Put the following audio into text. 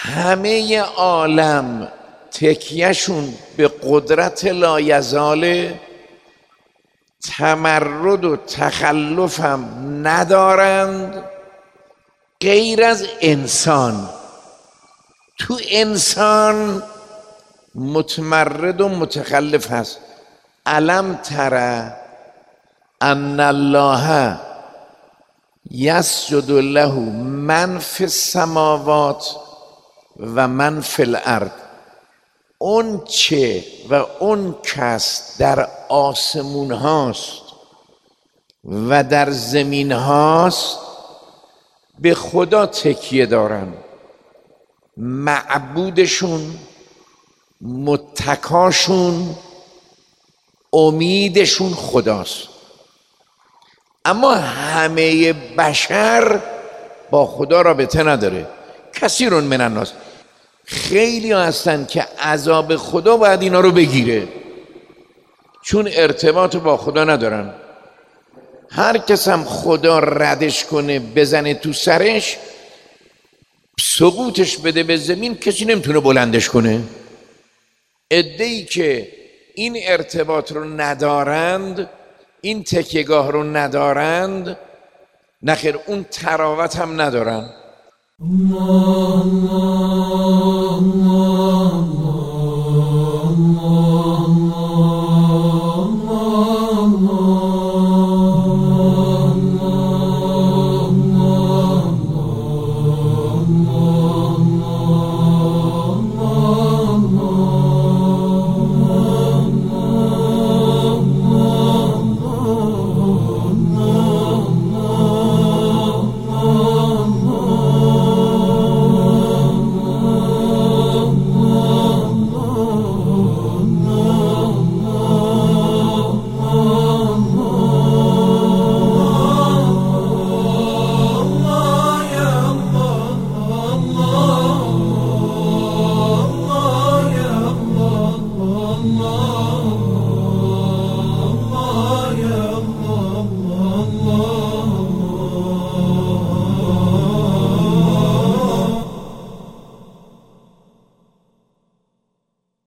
همه عالم تکیهشون به قدرت لایزاله، تمرد و تخلف هم ندارند غیر از انسان. تو انسان متمرد و متخلف هست. الم تر ان الله یسجد له من فی السماوات و من فی الارض. اون چه و اون کس در آسمون هاست و در زمین هاست به خدا تکیه دارن. معبودشون، متکاشون، امیدشون خداست. اما همه بشر با خدا رابطه نداره. کثیر من الناس، خیلی ها هستن که عذاب خدا باید اینا رو بگیره چون ارتباط با خدا ندارن. هر کس هم خدا ردش کنه بزنه تو سرش، سقوطش بده به زمین، کسی نمیتونه بلندش کنه. عده‌ای که این ارتباط رو ندارند، این تکیهگاه رو ندارند، نخیر اون تراوت هم ندارن.